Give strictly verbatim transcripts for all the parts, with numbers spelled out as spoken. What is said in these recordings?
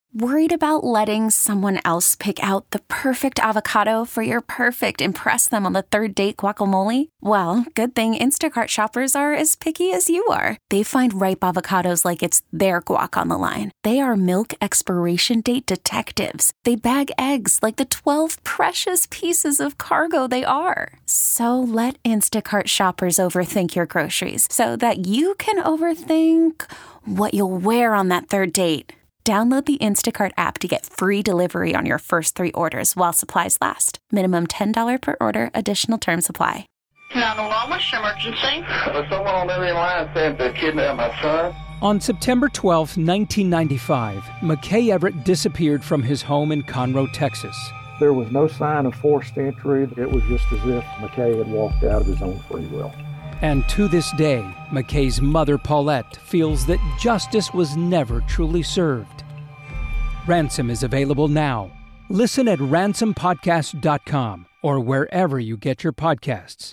Worried about letting someone else pick out the perfect avocado for your perfect impress them on the third date guacamole? Well, good thing Instacart shoppers are as picky as you are. They find ripe avocados like it's their guac on the line. They are milk expiration date detectives. They bag eggs like the twelve precious pieces of cargo they are. So let Instacart shoppers overthink your groceries so that you can overthink what you'll wear on that third date. Download the Instacart app to get free delivery on your first three orders while supplies last. Minimum ten dollars per order. Additional terms apply. nine one one, what's your emergency? There's someone on the other line saying they kidnapped my son. On September twelfth, nineteen ninety-five, McKay Everett disappeared from his home in Conroe, Texas. There was no sign of forced entry. It was just as if McKay had walked out of his own free will. And to this day, McKay's mother, Paulette, feels that justice was never truly served. Ransom is available now. Listen at ransom podcast dot com or wherever you get your podcasts.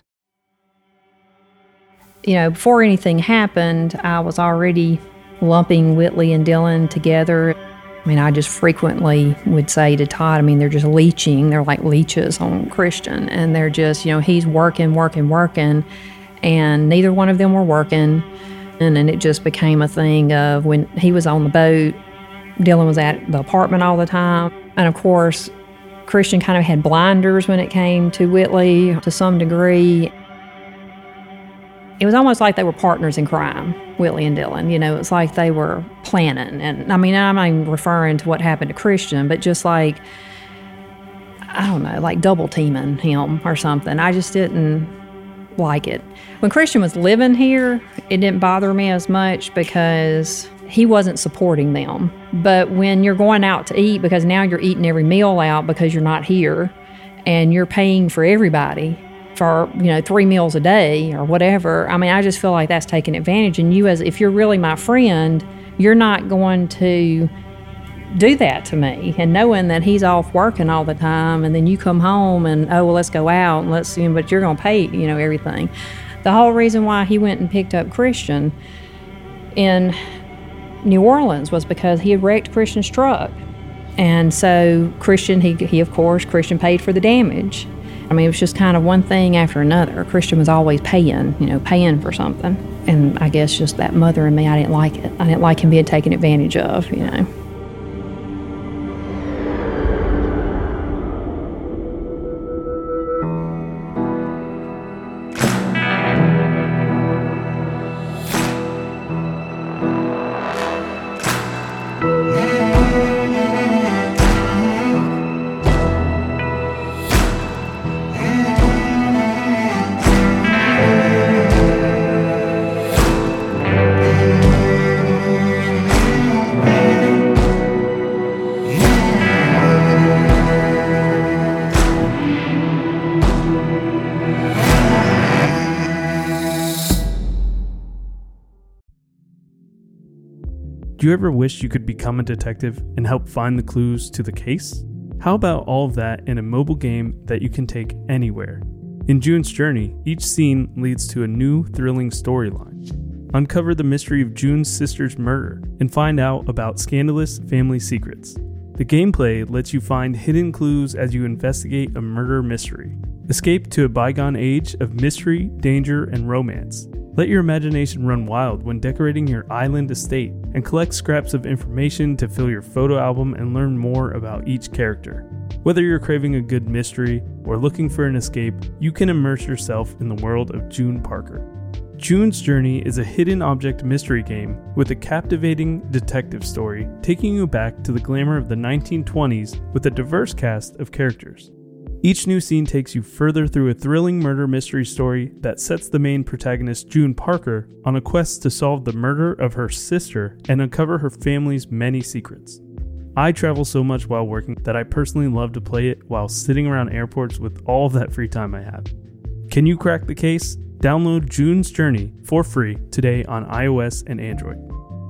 You know, before anything happened, I was already lumping Whitley and Dylan together. I mean, I just frequently would say to Todd, I mean, they're just leeching. They're like leeches on Christian. And they're just, you know, he's working, working, working. And neither one of them were working. And then it just became a thing of when he was on the boat, Dylan was at the apartment all the time. And of course, Christian kind of had blinders when it came to Whitley to some degree. It was almost like they were partners in crime, Whitley and Dylan. You know, it's like they were planning. And I mean, I'm not even referring to what happened to Christian, but just like, I don't know, like double teaming him or something. I just didn't like it. When Christian was living here, it didn't bother me as much because he wasn't supporting them. But when you're going out to eat, because now you're eating every meal out because you're not here, and you're paying for everybody for, you know, three meals a day or whatever, I mean, I just feel like that's taking advantage. And you, as if you're really my friend, you're not going to do that to me. And knowing that he's off working all the time, and then you come home and, oh, well, let's go out and let's, you know, but you're going to pay, you know, everything. The whole reason why he went and picked up Christian in New Orleans was because he had wrecked Christian's truck. And so Christian, he, he of course, Christian paid for the damage. I mean, it was just kind of one thing after another. Christian was always paying, you know, paying for something. And I guess just that mother in me, I didn't like it. I didn't like him being taken advantage of, you know. Do you ever wish you could become a detective and help find the clues to the case? How about all of that in a mobile game that you can take anywhere? In June's Journey, each scene leads to a new, thrilling storyline. Uncover the mystery of June's sister's murder and find out about scandalous family secrets. The gameplay lets you find hidden clues as you investigate a murder mystery. Escape to a bygone age of mystery, danger, and romance. Let your imagination run wild when decorating your island estate and collect scraps of information to fill your photo album and learn more about each character. Whether you're craving a good mystery or looking for an escape, you can immerse yourself in the world of June Parker. June's Journey is a hidden object mystery game with a captivating detective story taking you back to the glamour of the nineteen twenties with a diverse cast of characters. Each new scene takes you further through a thrilling murder mystery story that sets the main protagonist, June Parker, on a quest to solve the murder of her sister and uncover her family's many secrets. I travel so much while working that I personally love to play it while sitting around airports with all of that free time I have. Can you crack the case? Download June's Journey for free today on iOS and Android.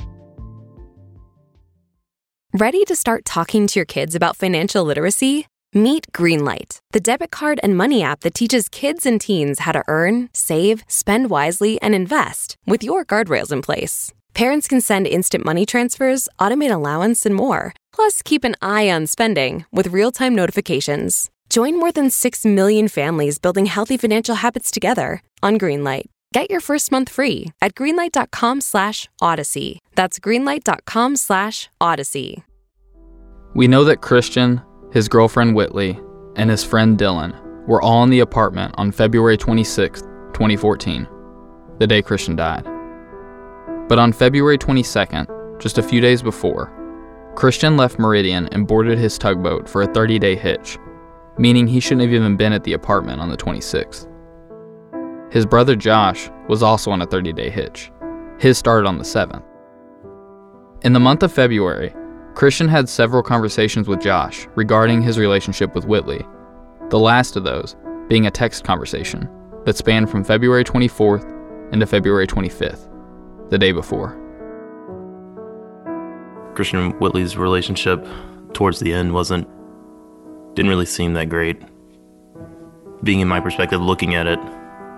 Ready to start talking to your kids about financial literacy? Meet Greenlight, the debit card and money app that teaches kids and teens how to earn, save, spend wisely, and invest with your guardrails in place. Parents can send instant money transfers, automate allowance, and more. Plus, keep an eye on spending with real-time notifications. Join more than six million families building healthy financial habits together on Greenlight. Get your first month free at greenlight.com slash odyssey. That's greenlight.com slash odyssey. We know that Christian, his girlfriend Whitley, and his friend Dylan were all in the apartment on February twenty-sixth, twenty fourteen, the day Christian died. But on February twenty-second, just a few days before, Christian left Meridian and boarded his tugboat for a thirty-day hitch, meaning he shouldn't have even been at the apartment on the twenty-sixth. His brother Josh was also on a thirty-day hitch. His started on the seventh. In the month of February, Christian had several conversations with Josh regarding his relationship with Whitley, the last of those being a text conversation that spanned from February twenty-fourth into February twenty-fifth, the day before. Christian and Whitley's relationship towards the end wasn't, didn't really seem that great. Being in my perspective, looking at it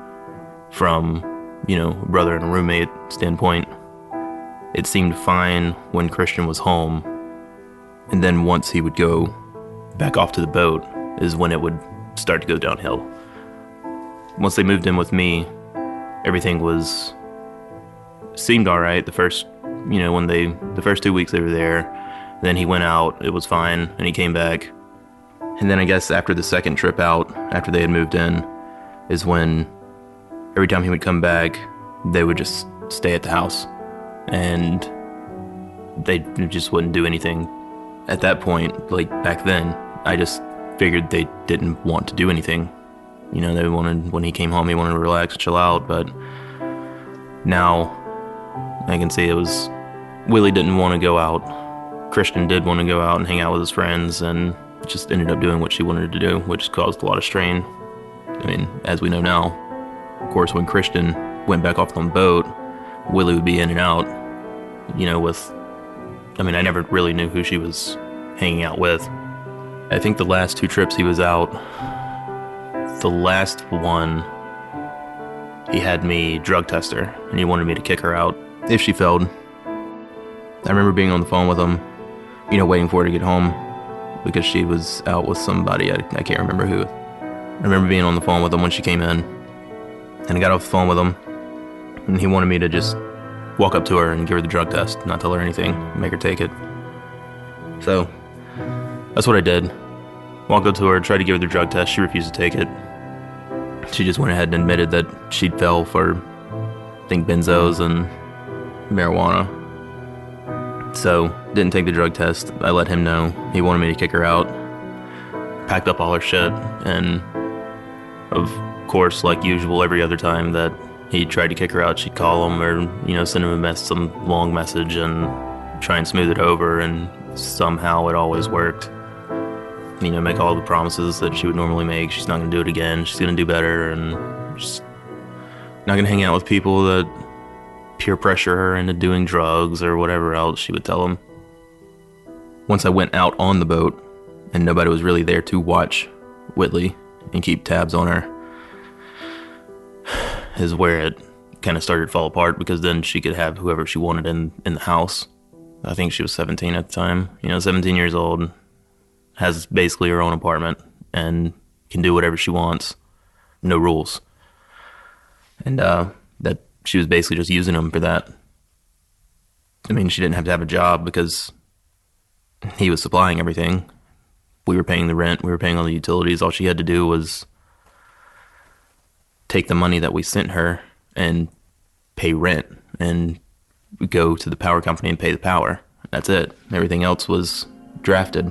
from, you know, a brother and a roommate standpoint, it seemed fine when Christian was home. And then once he would go back off to the boat is when it would start to go downhill. Once they moved in with me, everything was, seemed all right. The first, you know, when they, the first two weeks they were there, then he went out, it was fine, and he came back. And then I guess after the second trip out, after they had moved in, is when every time he would come back, they would just stay at the house. And they just wouldn't do anything. At that point, like back then, I just figured they didn't want to do anything. You know, they wanted, when he came home, he wanted to relax, chill out, but now I can see it was, Willie didn't want to go out. Christian did want to go out and hang out with his friends, and just ended up doing what she wanted to do, which caused a lot of strain. I mean, as we know now, of course, when Christian went back off on the boat, Willie would be in and out, you know, with, I mean, I never really knew who she was hanging out with. I think the last two trips he was out, the last one, he had me drug test her, and he wanted me to kick her out if she failed. I remember being on the phone with him, you know, waiting for her to get home, because she was out with somebody, I, I can't remember who. I remember being on the phone with him when she came in, and I got off the phone with him, and he wanted me to just walk up to her and give her the drug test, not tell her anything, make her take it. So, that's what I did. Walked up to her, tried to give her the drug test, she refused to take it. She just went ahead and admitted that she'd fell for, I think, benzos and marijuana. So, didn't take the drug test. I let him know. He wanted me to kick her out. Packed up all her shit, and of course, like usual, every other time that he tried to kick her out, she'd call him or, you know, send him a mess, some long message and try and smooth it over, and somehow it always worked. You know, make all the promises that she would normally make. She's not going to do it again. She's going to do better, and just not going to hang out with people that peer pressure her into doing drugs or whatever else she would tell him. Once I went out on the boat and nobody was really there to watch Whitley and keep tabs on her, is where it kind of started to fall apart, because then she could have whoever she wanted in, in the house. I think she was seventeen at the time. You know, seventeen years old, has basically her own apartment, and can do whatever she wants. No rules. And uh, that she was basically just using him for that. I mean, she didn't have to have a job because he was supplying everything. We were paying the rent, we were paying all the utilities. All she had to do was take the money that we sent her and pay rent and go to the power company and pay the power. That's it. Everything else was drafted.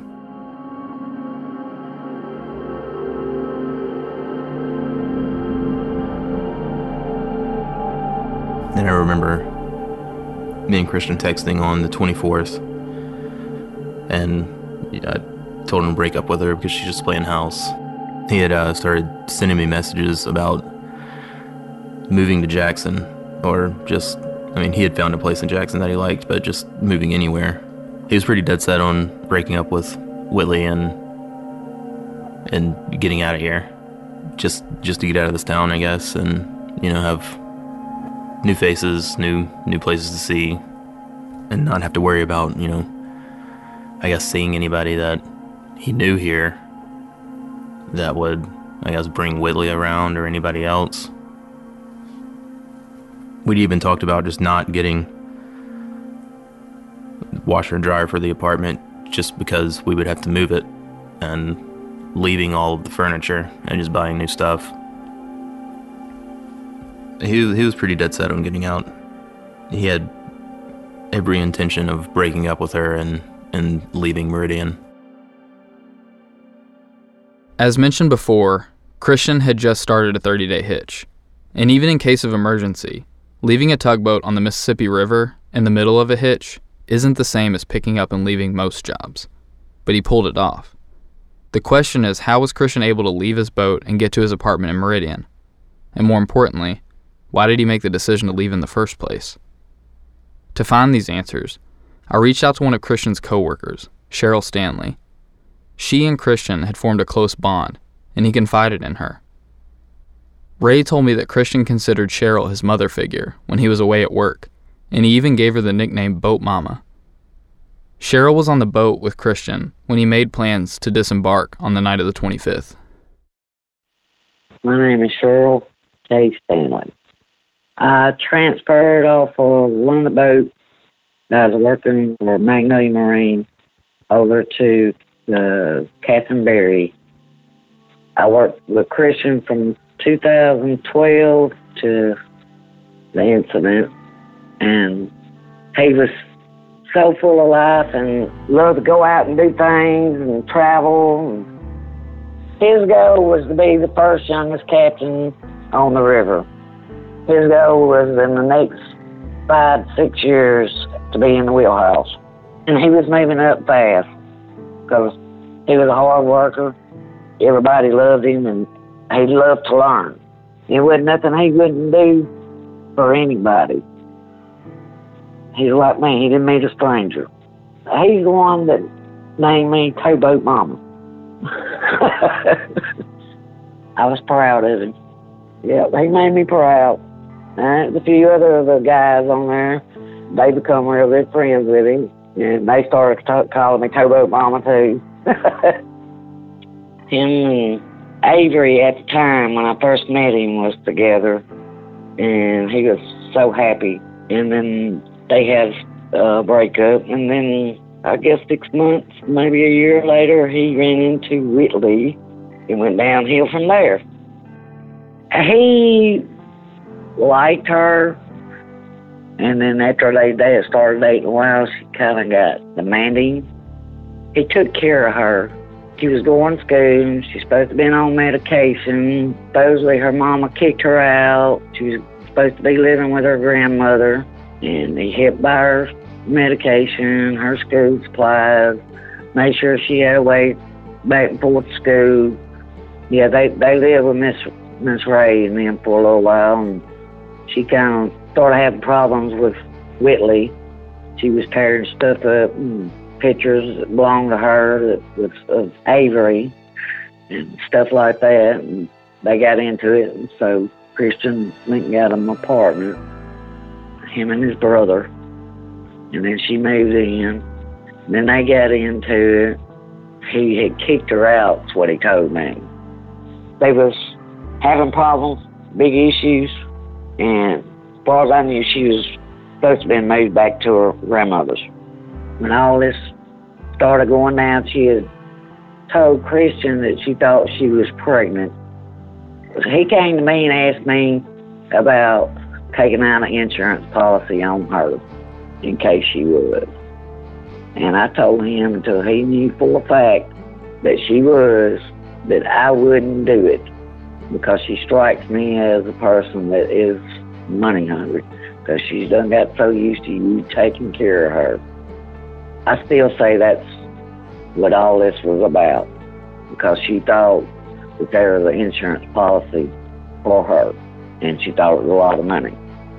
And I remember me and Christian texting on the twenty-fourth, and I told him to break up with her because she's just playing house. He had uh, started sending me messages about moving to Jackson, or just, I mean, he had found a place in Jackson that he liked, but just moving anywhere. He was pretty dead set on breaking up with Whitley and and getting out of here, just just to get out of this town, I guess, and, you know, have new faces, new new places to see, and not have to worry about, you know, I guess seeing anybody that he knew here that would, I guess, bring Whitley around or anybody else. We'd even talked about just not getting washer and dryer for the apartment just because we would have to move it and leaving all of the furniture and just buying new stuff. He, he was pretty dead set on getting out. He had every intention of breaking up with her and, and leaving Meridian. As mentioned before, Christian had just started a thirty-day hitch. And even in case of emergency, leaving a tugboat on the Mississippi River in the middle of a hitch isn't the same as picking up and leaving most jobs. But he pulled it off. The question is, how was Christian able to leave his boat and get to his apartment in Meridian? And more importantly, why did he make the decision to leave in the first place? To find these answers, I reached out to one of Christian's coworkers, Cheryl Stanley. She and Christian had formed a close bond, and he confided in her. Ray told me that Christian considered Cheryl his mother figure when he was away at work, and he even gave her the nickname Boat Mama. Cheryl was on the boat with Christian when he made plans to disembark on the night of the twenty-fifth. My name is Cheryl K. Stanley. I transferred off of one of the boats that I was working for Magnolia Marine over to the Captain Berry. I worked with Christian from two thousand twelve to the incident, and he was so full of life and loved to go out and do things and travel. And his goal was to be the first youngest captain on the river. His goal was in the next five, six years to be in the wheelhouse. And he was moving up fast because he was a hard worker. Everybody loved him, and he loved to learn. There wasn't nothing he wouldn't do for anybody. He's like me. He didn't meet a stranger. He's the one that named me Towboat Mama. I was proud of him. Yeah, he made me proud. And a few other of the guys on there, they become real good friends with him. And they started t- calling me Towboat Mama, too. Him and Avery at the time, when I first met him, was together. And he was so happy. And then they had a breakup. And then, I guess six months, maybe a year later, he ran into Whitley. It went downhill from there. He liked her, and then after they, they had started dating a while, she kind of got demanding. He took care of her. She was going to school. She's supposed to be on medication. Supposedly her mama kicked her out. She was supposed to be living with her grandmother, and he helped buy her medication, her school supplies, made sure she had a way back and forth to school. Yeah, they, they lived with Miss Miss Ray and them for a little while, and she kind of started having problems with Whitley. She was tearing stuff up, and pictures that belonged to her that was of Avery and stuff like that, and they got into it. And so Christian went and got him an apartment, him and his brother, and then she moved in. And then they got into it. He had kicked her out, is what he told me. They was having problems, big issues, and as far as I knew, she was supposed to be moved back to her grandmother's. When all this started going down, she had told Christian that she thought she was pregnant. He came to me and asked me about taking out an insurance policy on her in case she was. And I told him until he knew for a fact that she was, that I wouldn't do it, because she strikes me as a person that is money hungry, because she's done got so used to you taking care of her. I still say that's what all this was about, because she thought that there was an insurance policy for her, and she thought it was a lot of money.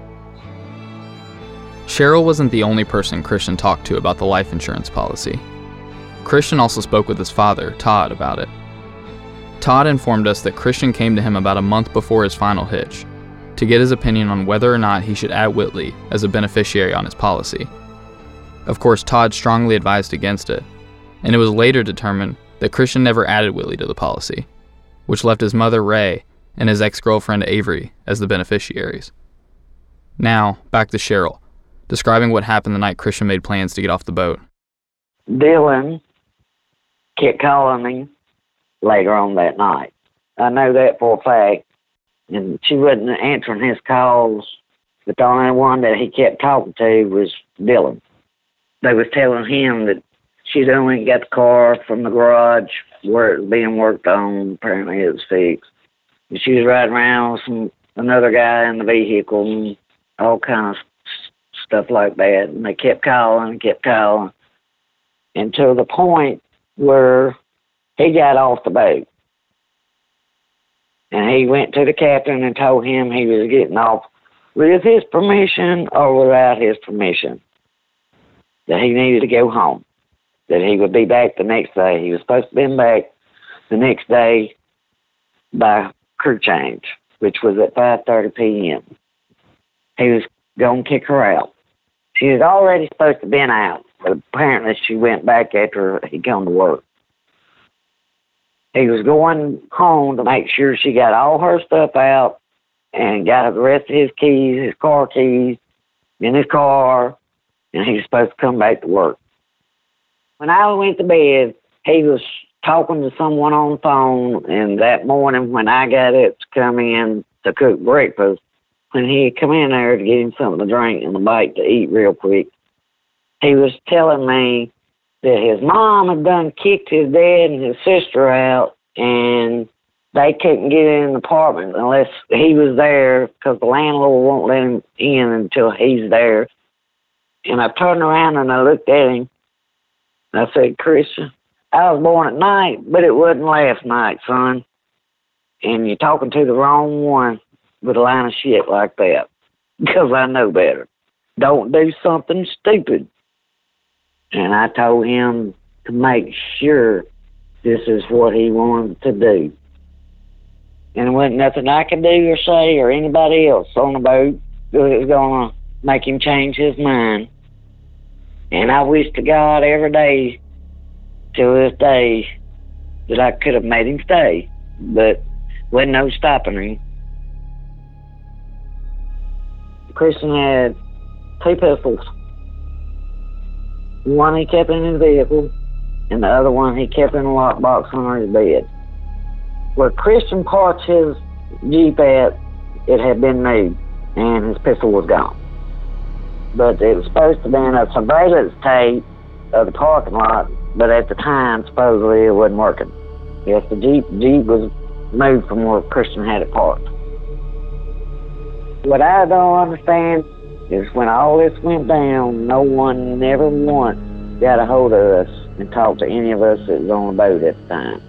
Cheryl wasn't the only person Christian talked to about the life insurance policy. Christian also spoke with his father, Todd, about it. Todd informed us that Christian came to him about a month before his final hitch to get his opinion on whether or not he should add Whitley as a beneficiary on his policy. Of course, Todd strongly advised against it, and it was later determined that Christian never added Whitley to the policy, which left his mother, Ray, and his ex-girlfriend, Avery, as the beneficiaries. Now, back to Cheryl, describing what happened the night Christian made plans to get off the boat. Dylan kept calling me later on that night. I know that for a fact. And she wasn't answering his calls, but the only one that he kept talking to was Dylan. They was telling him that she'd only got the car from the garage where it was being worked on. Apparently it was fixed. And she was riding around with some, another guy in the vehicle and all kinds of stuff like that. And they kept calling and kept calling until the point where he got off the boat. And he went to the captain and told him he was getting off with his permission or without his permission, that he needed to go home, that he would be back the next day. He was supposed to be back the next day by crew change, which was at five thirty p.m. He was going to kick her out. She was already supposed to have been out, but apparently she went back after he come to work. He was going home to make sure she got all her stuff out and got the rest of his keys, his car keys, in his car, and he was supposed to come back to work. When I went to bed, he was talking to someone on the phone, and that morning when I got up to come in to cook breakfast, when he had come in there to get him something to drink and a bite to eat real quick, he was telling me that his mom had done kicked his dad and his sister out, and they couldn't get in the apartment unless he was there because the landlord won't let him in until he's there. And I turned around and I looked at him. And I said, Christian, I was born at night, but it wasn't last night, son. And you're talking to the wrong one with a line of shit like that because I know better. Don't do something stupid. And I told him to make sure this is what he wanted to do. And there wasn't nothing I could do or say or anybody else on the boat that was going to make him change his mind. And I wish to God every day till this day that I could have made him stay, but wasn't no stopping him. Christian had two pistols. One he kept in his vehicle, and the other one he kept in a lockbox under his bed. Where Christian parked his Jeep at, it had been moved, and his pistol was gone. But it was supposed to be in a surveillance tape of the parking lot, but at the time, supposedly, it wasn't working. Yes, the Jeep, Jeep was moved from where Christian had it parked. What I don't understand is when all this went down, no one never once got a hold of us and talked to any of us that was on the boat at the time.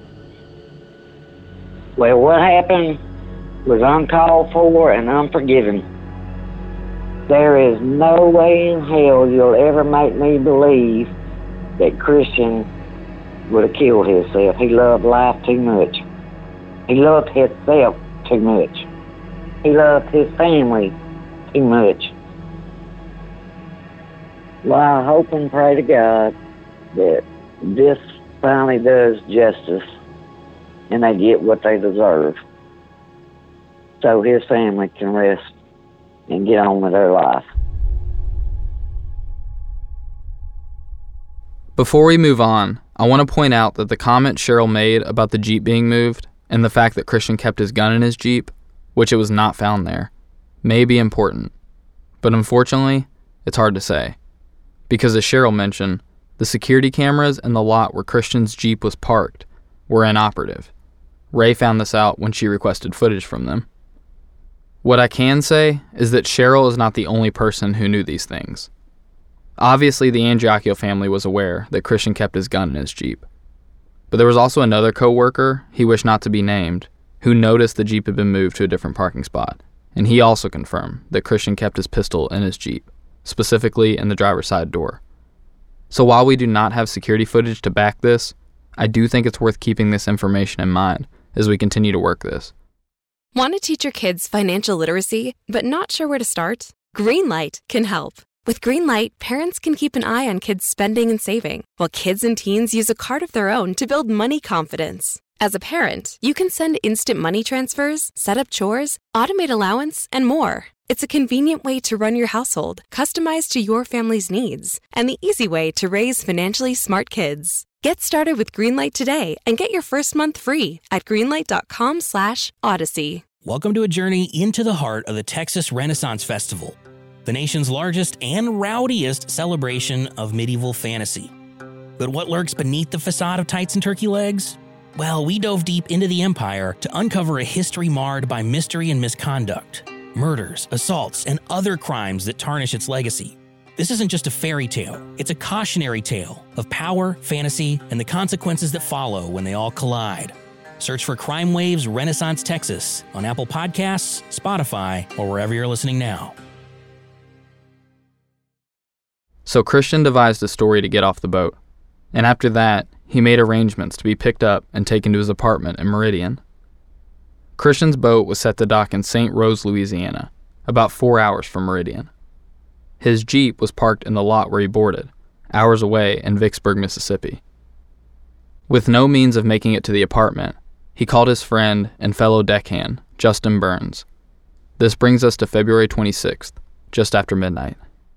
Well, what happened was uncalled for and unforgiving. There is no way in hell you'll ever make me believe that Christian would have killed himself. He loved life too much. He loved himself too much. He loved his family too much. Well, I hope and pray to God that this finally does justice and they get what they deserve so his family can rest and get on with their life. Before we move on, I want to point out that the comment Cheryl made about the Jeep being moved and the fact that Christian kept his gun in his Jeep, which it was not found there, may be important. But unfortunately, it's hard to say. Because as Cheryl mentioned, the security cameras in the lot where Christian's Jeep was parked were inoperative. Ray found this out when she requested footage from them. What I can say is that Cheryl is not the only person who knew these things. Obviously, the Angiacchio family was aware that Christian kept his gun in his Jeep. But there was also another co-worker, he wished not to be named, who noticed the Jeep had been moved to a different parking spot, and he also confirmed that Christian kept his pistol in his Jeep, specifically in the driver's side door. So while we do not have security footage to back this, I do think it's worth keeping this information in mind as we continue to work this. Want to teach your kids financial literacy, but not sure where to start? Greenlight can help. With Greenlight, parents can keep an eye on kids' spending and saving, while kids and teens use a card of their own to build money confidence. As a parent, you can send instant money transfers, set up chores, automate allowance, and more. It's a convenient way to run your household, customized to your family's needs, and the easy way to raise financially smart kids. Get started with Greenlight today and get your first month free at greenlight.com slash odyssey. Welcome to a journey into the heart of the Texas Renaissance Festival, the nation's largest and rowdiest celebration of medieval fantasy. But what lurks beneath the facade of tights and turkey legs? Well, we dove deep into the empire to uncover a history marred by mystery and misconduct, murders, assaults, and other crimes that tarnish its legacy. This isn't just a fairy tale, it's a cautionary tale of power, fantasy, and the consequences that follow when they all collide. Search for Crime Waves Renaissance Texas on Apple Podcasts, Spotify, or wherever you're listening now. So Christian devised a story to get off the boat, and after that, he made arrangements to be picked up and taken to his apartment in Meridian. Christian's boat was set to dock in Saint Rose, Louisiana, about four hours from Meridian. His Jeep was parked in the lot where he boarded, hours away in Vicksburg, Mississippi. With no means of making it to the apartment, he called his friend and fellow deckhand, Justin Burns. This brings us to February twenty-sixth, just after midnight.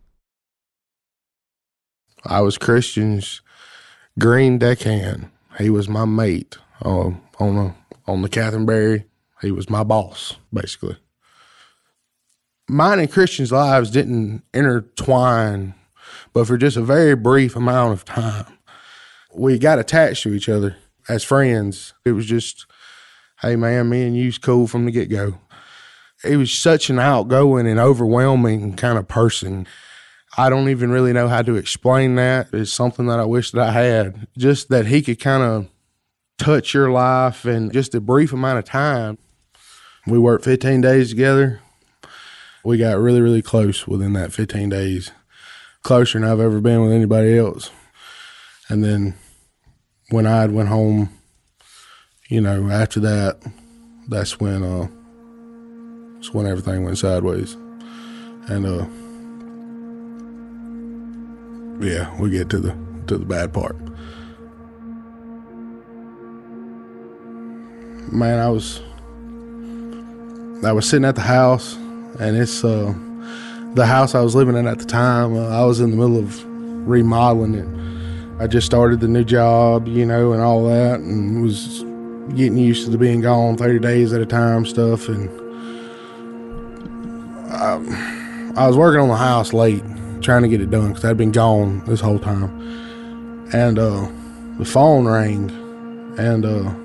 I was Christian's green deckhand. He was my mate uh, on the on the Catherine Berry. He was my boss, basically. Mine and Christian's lives didn't intertwine, but for just a very brief amount of time. We got attached to each other as friends. It was just, hey man, me and you's cool from the get-go. He was such an outgoing and overwhelming kind of person. I don't even really know how to explain that. It's something that I wish that I had. Just that he could kind of touch your life in just a brief amount of time. We worked fifteen days together. We got really, really close within that fifteen days. Closer than I've ever been with anybody else. And then when I went home, you know, after that, that's when, uh, that's when everything went sideways. And, uh, yeah, we get to the to the bad part. Man, I was I was sitting at the house, and it's uh, the house I was living in at the time. Uh, I was in the middle of remodeling it. I just started the new job, you know, and all that, and was getting used to the being gone thirty days at a time stuff. And I, I was working on the house late, trying to get it done because I'd been gone this whole time. And uh, the phone rang, and uh,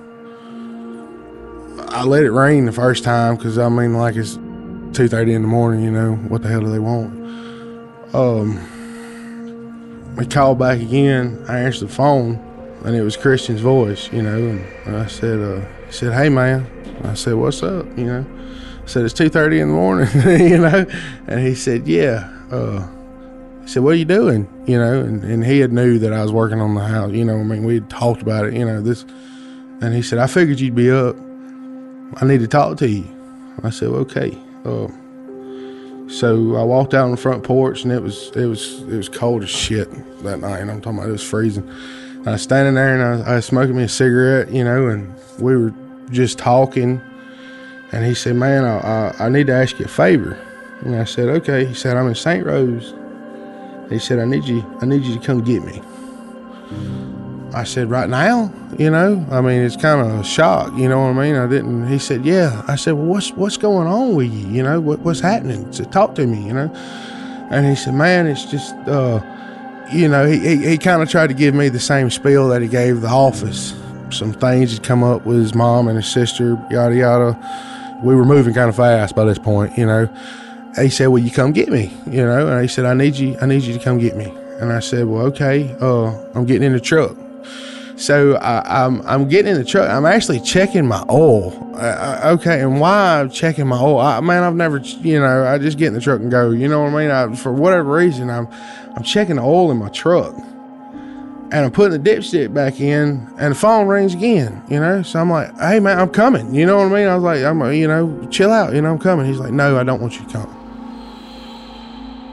I let it ring the first time because, I mean, like, it's two thirty in the morning, you know, what the hell do they want? Um, we called back again. I answered the phone, and it was Christian's voice, you know, and I said, uh, he said, hey, man. I said, what's up, you know? I said, it's two thirty in the morning, you know? And he said, yeah, uh, he said, what are you doing? You know, and, and he had knew that I was working on the house, you know, I mean, we had talked about it, you know, this, and he said, I figured you'd be up. I need to talk to you. I said, well, okay. Uh, so I walked out on the front porch, and it was, it was, it was cold as shit that night. I'm talking about it was freezing. And I was standing there, and I was, I was smoking me a cigarette, you know, and we were just talking. And he said, man, I, I, I need to ask you a favor. And I said, okay. He said, I'm in Saint Rose. He said, I need you, I need you to come get me. I said, right now? You know, I mean, it's kind of a shock, you know what I mean? I didn't, he said, yeah. I said, well, what's what's going on with you? You know, what, what's happening? He said, talk to me, you know? And he said, man, it's just, uh, you know, he, he, he kind of tried to give me the same spiel that he gave the office. Some things had come up with his mom and his sister, yada, yada. We were moving kind of fast by this point, you know? He said, well, you come get me, you know? And he said, I need you, I need you to come get me. And I said, well, okay, uh, I'm getting in the truck. So I, I'm I'm getting in the truck. I'm actually checking my oil. Uh, okay, and why I'm checking my oil? I, man, I've never, you know, I just get in the truck and go. You know what I mean? I, for whatever reason, I'm I'm checking the oil in my truck, and I'm putting the dipstick back in, and the phone rings again. You know, so I'm like, hey man, I'm coming. You know what I mean? I was like, I'm, you know, chill out. You know, I'm coming. He's like, no, I don't want you to come.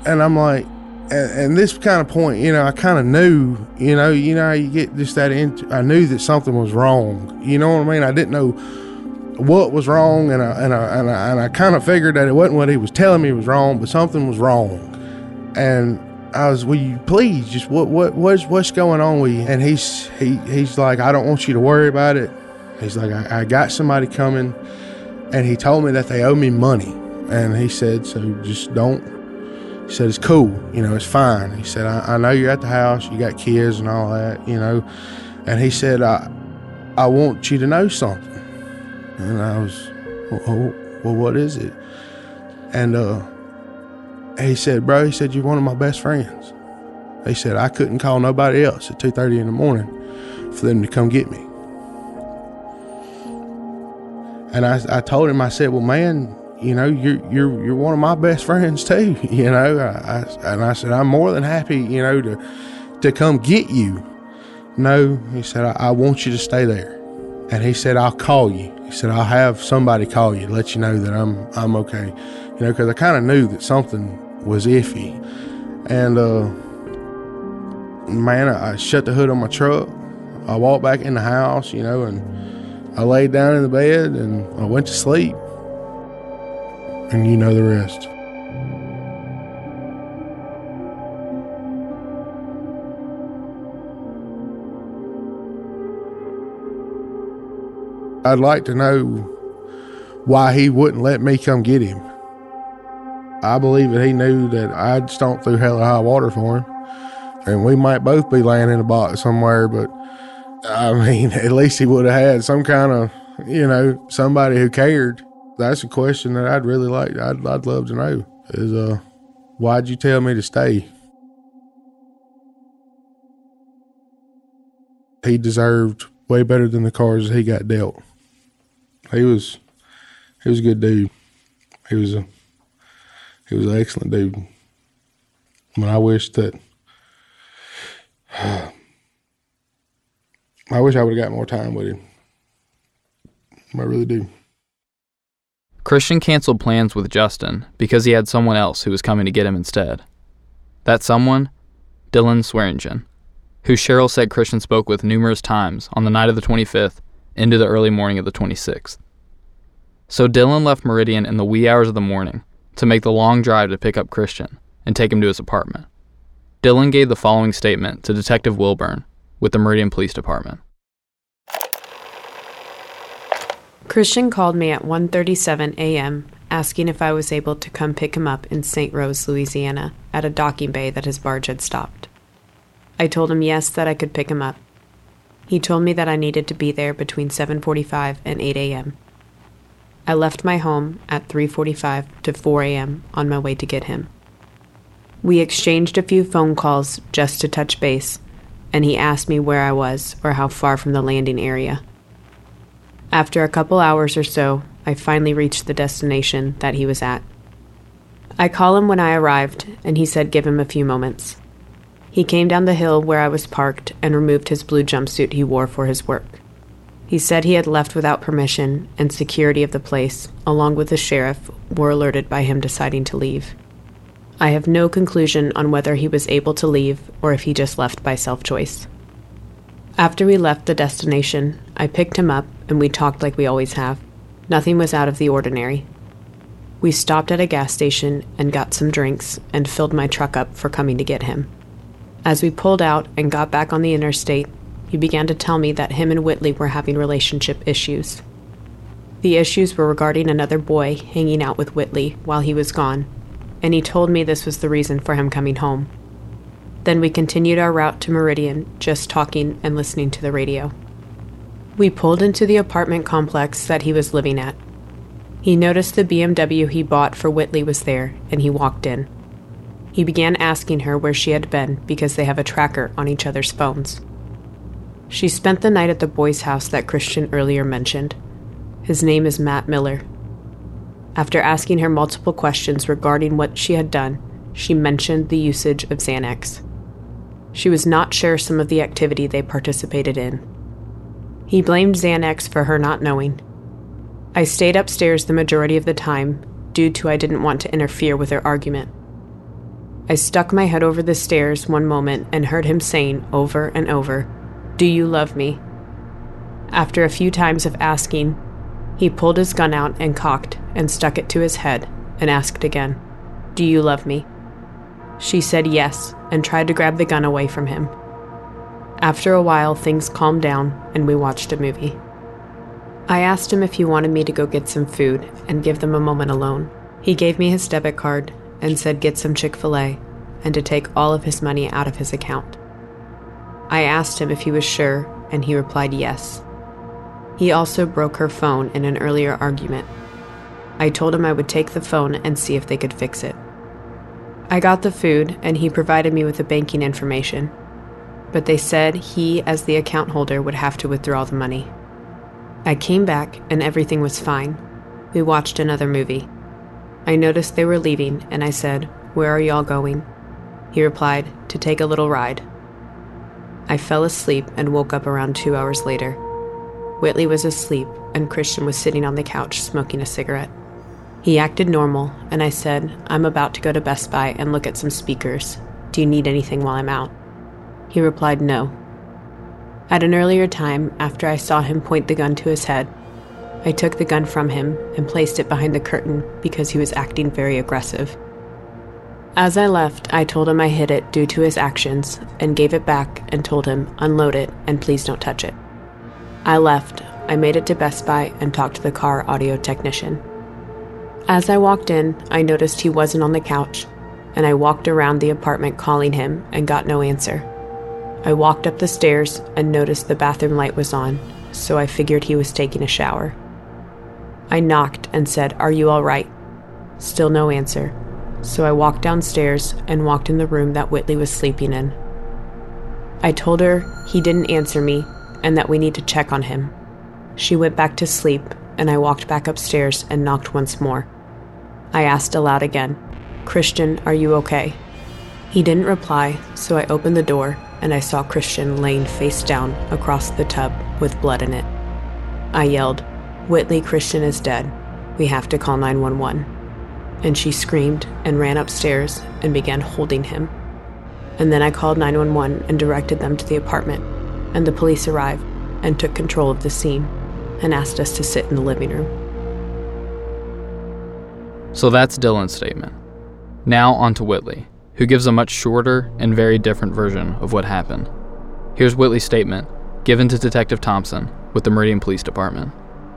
And I'm like, and, and this kind of point, you know, I kind of knew, you know, you know, how you get just that into, I knew that something was wrong. You know what I mean? I didn't know what was wrong, and I, and I, and I, and I kind of figured that it wasn't what he was telling me was wrong, but something was wrong. And I was, will you please just, what, what, what's, what's going on with you? And he's, he, he's like, I don't want you to worry about it. He's like, I, I got somebody coming, and he told me that they owe me money. And he said, so just don't, he said, it's cool, you know, it's fine. He said, I, I know you're at the house, you got kids and all that, you know. And he said, I, I want you to know something. And I was, well, well, what is it? And uh, he said, bro, he said, you're one of my best friends. He said, I couldn't call nobody else at two thirty in the morning for them to come get me. And I, I told him, I said, well, man, you know, you're you're you're one of my best friends too. You know, I, I, and I said, I'm more than happy, you know, to to come get you. No, he said, I, I want you to stay there. And he said, I'll call you. He said, I'll have somebody call you to let you know that I'm I'm okay. You know, because I kind of knew that something was iffy. And uh, man, I, I shut the hood on my truck. I walked back in the house, you know, and I laid down in the bed and I went to sleep. And you know the rest. I'd like to know why he wouldn't let me come get him. I believe that he knew that I'd stomp through hell or high water for him. And we might both be laying in a box somewhere, but I mean, at least he would have had some kind of, you know, somebody who cared. That's a question that I'd really like, I'd, I'd love to know, is uh, why'd you tell me to stay? He deserved way better than the cards he got dealt. He was, he was a good dude. He was a, he was an excellent dude. But I wish that, I wish I would have got more time with him. I really do. Christian canceled plans with Justin because he had someone else who was coming to get him instead. That someone, Dylan Swearingen, who Cheryl said Christian spoke with numerous times on the night of the twenty-fifth into the early morning of the twenty-sixth. So Dylan left Meridian in the wee hours of the morning to make the long drive to pick up Christian and take him to his apartment. Dylan gave the following statement to Detective Wilburn with the Meridian Police Department. Christian called me at one thirty-seven a.m. asking if I was able to come pick him up in Saint Rose, Louisiana, at a docking bay that his barge had stopped. I told him yes, that I could pick him up. He told me that I needed to be there between seven forty-five and eight a.m. I left my home at three forty-five to four a.m. on my way to get him. We exchanged a few phone calls just to touch base, and he asked me where I was or how far from the landing area. After a couple hours or so, I finally reached the destination that he was at. I called him when I arrived, and he said give him a few moments. He came down the hill where I was parked and removed his blue jumpsuit he wore for his work. He said he had left without permission, and security of the place, along with the sheriff, were alerted by him deciding to leave. I have no conclusion on whether he was able to leave or if he just left by self-choice. After we left the destination, I picked him up and we talked like we always have. Nothing was out of the ordinary. We stopped at a gas station and got some drinks and filled my truck up for coming to get him. As we pulled out and got back on the interstate, he began to tell me that him and Whitley were having relationship issues. The issues were regarding another boy hanging out with Whitley while he was gone, and he told me this was the reason for him coming home. Then we continued our route to Meridian, just talking and listening to the radio. We pulled into the apartment complex that he was living at. He noticed the B M W he bought for Whitley was there, and he walked in. He began asking her where she had been because they have a tracker on each other's phones. She spent the night at the boy's house that Christian earlier mentioned. His name is Matt Miller. After asking her multiple questions regarding what she had done, she mentioned the usage of Xanax. She was not sure some of the activity they participated in. He blamed Xanax for her not knowing. I stayed upstairs the majority of the time, due to I didn't want to interfere with their argument. I stuck my head over the stairs one moment and heard him saying over and over, "Do you love me?" After a few times of asking, he pulled his gun out and cocked and stuck it to his head and asked again, "Do you love me?" She said yes and tried to grab the gun away from him. After a while, things calmed down and we watched a movie. I asked him if he wanted me to go get some food and give them a moment alone. He gave me his debit card and said get some Chick-fil-A and to take all of his money out of his account. I asked him if he was sure and he replied yes. He also broke her phone in an earlier argument. I told him I would take the phone and see if they could fix it. I got the food and he provided me with the banking information, but they said he, as the account holder, would have to withdraw the money. I came back and everything was fine. We watched another movie. I noticed they were leaving and I said, "Where are y'all going?" He replied, "To take a little ride." I fell asleep and woke up around two hours later. Whitley was asleep and Christian was sitting on the couch smoking a cigarette. He acted normal and I said, "I'm about to go to Best Buy and look at some speakers. Do you need anything while I'm out?" He replied no. At an earlier time, after I saw him point the gun to his head, I took the gun from him and placed it behind the curtain because he was acting very aggressive. As I left, I told him I hid it due to his actions and gave it back and told him, "Unload it and please don't touch it." I left. I made it to Best Buy and talked to the car audio technician. As I walked in, I noticed he wasn't on the couch, and I walked around the apartment calling him and got no answer. I walked up the stairs and noticed the bathroom light was on, so I figured he was taking a shower. I knocked and said, "Are you all right?" Still no answer, so I walked downstairs and walked in the room that Whitley was sleeping in. I told her he didn't answer me and that we need to check on him. She went back to sleep, and I walked back upstairs and knocked once more. I asked aloud again, "Christian, are you okay?" He didn't reply, so I opened the door and I saw Christian laying face down across the tub with blood in it. I yelled, "Whitley, Christian is dead. We have to call nine one one. And she screamed and ran upstairs and began holding him. And then I called nine one one and directed them to the apartment, and the police arrived and took control of the scene and asked us to sit in the living room. So that's Dylan's statement. Now on to Whitley, who gives a much shorter and very different version of what happened. Here's Whitley's statement, given to Detective Thompson with the Meridian Police Department.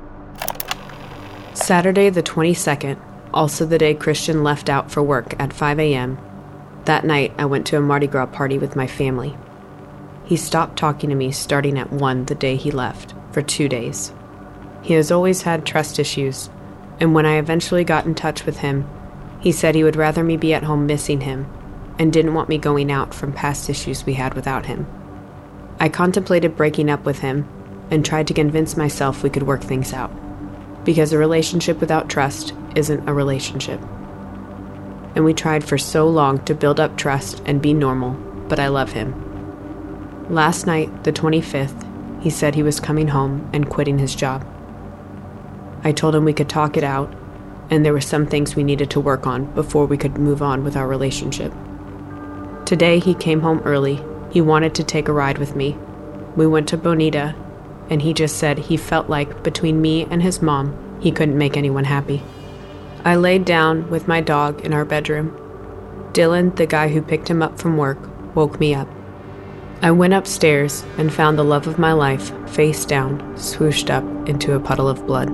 Saturday the twenty-second, also the day Christian left out for work at five a.m., that night I went to a Mardi Gras party with my family. He stopped talking to me starting at one the day he left, for two days. He has always had trust issues, and when I eventually got in touch with him, he said he would rather me be at home missing him and didn't want me going out from past issues we had without him. I contemplated breaking up with him and tried to convince myself we could work things out, because a relationship without trust isn't a relationship. And we tried for so long to build up trust and be normal, but I love him. Last night, the twenty-fifth, he said he was coming home and quitting his job. I told him we could talk it out, and there were some things we needed to work on before we could move on with our relationship. Today, he came home early. He wanted to take a ride with me. We went to Bonita, and he just said he felt like between me and his mom, he couldn't make anyone happy. I laid down with my dog in our bedroom. Dylan, the guy who picked him up from work, woke me up. I went upstairs and found the love of my life face down, swooshed up into a puddle of blood.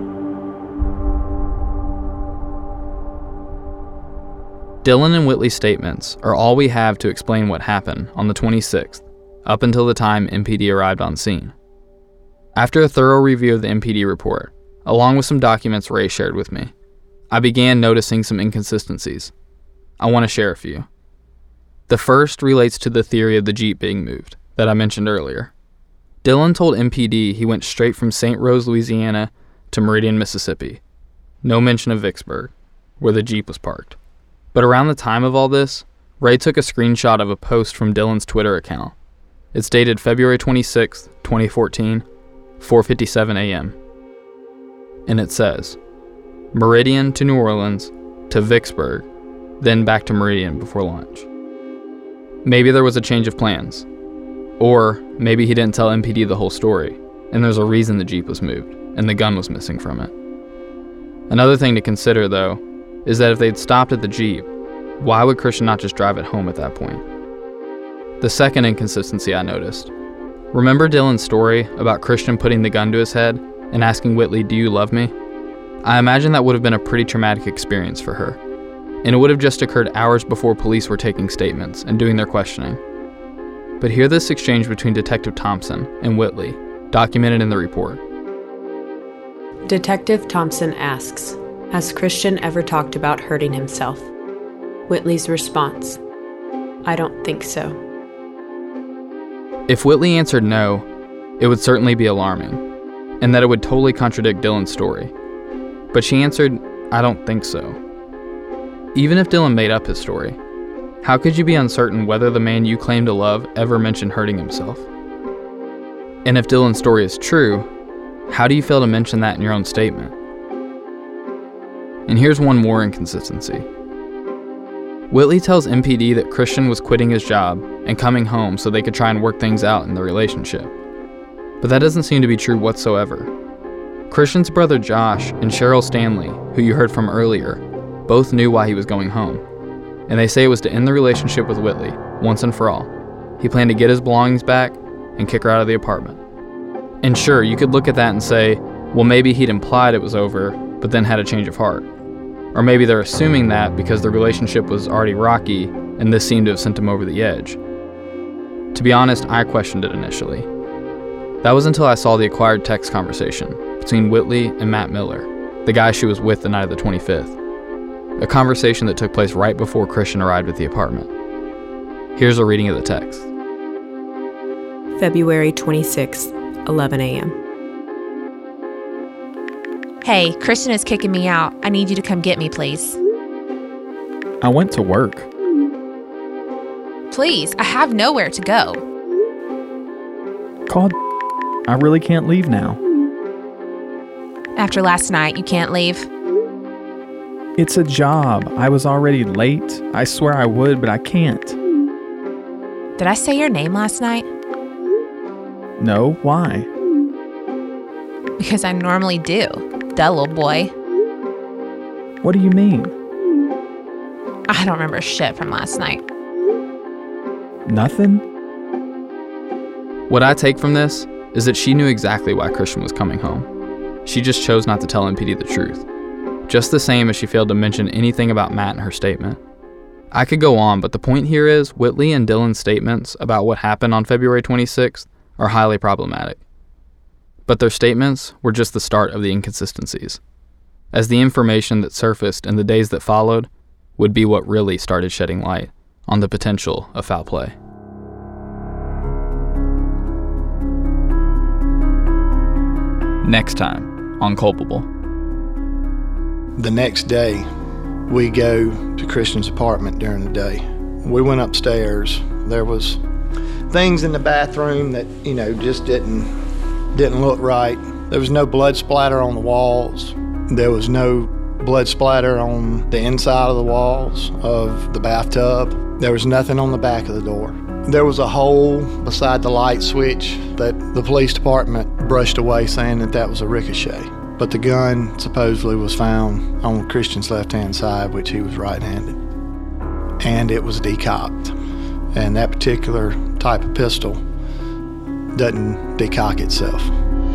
Dylan and Whitley's statements are all we have to explain what happened on the twenty-sixth, up until the time M P D arrived on scene. After a thorough review of the M P D report, along with some documents Ray shared with me, I began noticing some inconsistencies. I want to share a few. The first relates to the theory of the Jeep being moved that I mentioned earlier. Dylan told M P D he went straight from Saint Rose, Louisiana to Meridian, Mississippi. No mention of Vicksburg, where the Jeep was parked. But around the time of all this, Ray took a screenshot of a post from Dylan's Twitter account. It's dated February twenty-sixth, twenty fourteen, four fifty-seven a.m. And it says, Meridian to New Orleans to Vicksburg, then back to Meridian before lunch. maybe there was a change of plans. Or maybe he didn't tell M P D the whole story, and there's a reason the Jeep was moved, and the gun was missing from it. Another thing to consider, though, is that if they'd stopped at the Jeep, why would Christian not just drive it home at that point? The second inconsistency I noticed. Remember Dylan's story about Christian putting the gun to his head and asking Whitley, "Do you love me?" I imagine that would have been a pretty traumatic experience for her, and it would have just occurred hours before police were taking statements and doing their questioning. But hear this exchange between Detective Thompson and Whitley, documented in the report. Detective Thompson asks, has Christian ever talked about hurting himself? Whitley's response, I don't think so. If Whitley answered no, it would certainly be alarming, and that it would totally contradict Dylan's story. But she answered, I don't think so. Even if Dylan made up his story, how could you be uncertain whether the man you claim to love ever mentioned hurting himself? And if Dylan's story is true, how do you fail to mention that in your own statement? And here's one more inconsistency. Whitley tells M P D that Christian was quitting his job and coming home so they could try and work things out in the relationship. But that doesn't seem to be true whatsoever. Christian's brother Josh and Cheryl Stanley, who you heard from earlier, both knew why he was going home. And they say it was to end the relationship with Whitley, once and for all. He planned to get his belongings back and kick her out of the apartment. And sure, you could look at that and say, well, maybe he'd implied it was over, but then had a change of heart. Or maybe they're assuming that because the relationship was already rocky and this seemed to have sent him over the edge. To be honest, I questioned it initially. That was until I saw the acquired text conversation between Whitley and Matt Miller, the guy she was with the night of the twenty-fifth. A conversation that took place right before Christian arrived at the apartment. Here's a reading of the text. February twenty-sixth, eleven a.m. Hey, Christian is kicking me out. I need you to come get me, please. I went to work. Please, I have nowhere to go. God, I really can't leave now. After last night, you can't leave? It's a job. I was already late. I swear I would, but I can't. Did I say your name last night? No, why? Because I normally do. Duh, little boy. What do you mean? I don't remember shit from last night. Nothing? What I take from this is that she knew exactly why Christian was coming home. She just chose not to tell M P D the truth. Just the same as she failed to mention anything about Matt in her statement. I could go on, but the point here is Whitley and Dylan's statements about what happened on February twenty-sixth are highly problematic. But their statements were just the start of the inconsistencies, as the information that surfaced in the days that followed would be what really started shedding light on the potential of foul play. Next time on Culpable. The next day, we go to Christian's apartment during the day. We went upstairs. There was things in the bathroom that, you know, just didn't didn't look right. There was no blood splatter on the walls. There was no blood splatter on the inside of the walls of the bathtub. There was nothing on the back of the door. There was a hole beside the light switch that the police department brushed away, saying that that was a ricochet. But the gun supposedly was found on Christian's left-hand side, which he was right-handed. And it was decocked. And that particular type of pistol doesn't decock itself.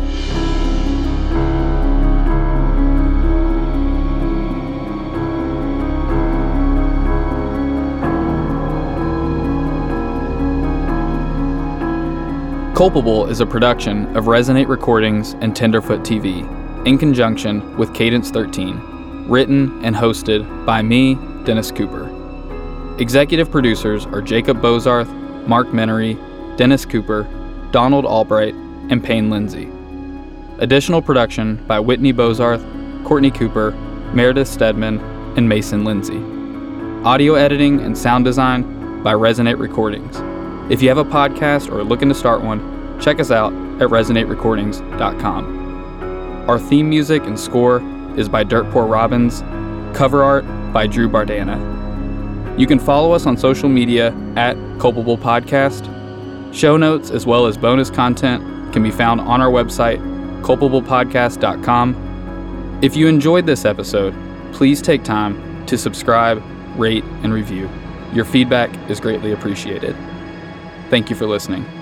Culpable is a production of Resonate Recordings and Tenderfoot T V, in conjunction with Cadence thirteen, written and hosted by me, Dennis Cooper. Executive producers are Jacob Bozarth, Mark Menery, Dennis Cooper, Donald Albright, and Payne Lindsay. Additional production by Whitney Bozarth, Courtney Cooper, Meredith Stedman, and Mason Lindsay. Audio editing and sound design by Resonate Recordings. If you have a podcast or are looking to start one, check us out at resonate recordings dot com. Our theme music and score is by Dirt Poor Robbins, cover art by Drew Bardana. You can follow us on social media at Culpable Podcast. Show notes as well as bonus content can be found on our website, culpable podcast dot com. If you enjoyed this episode, please take time to subscribe, rate, and review. Your feedback is greatly appreciated. Thank you for listening.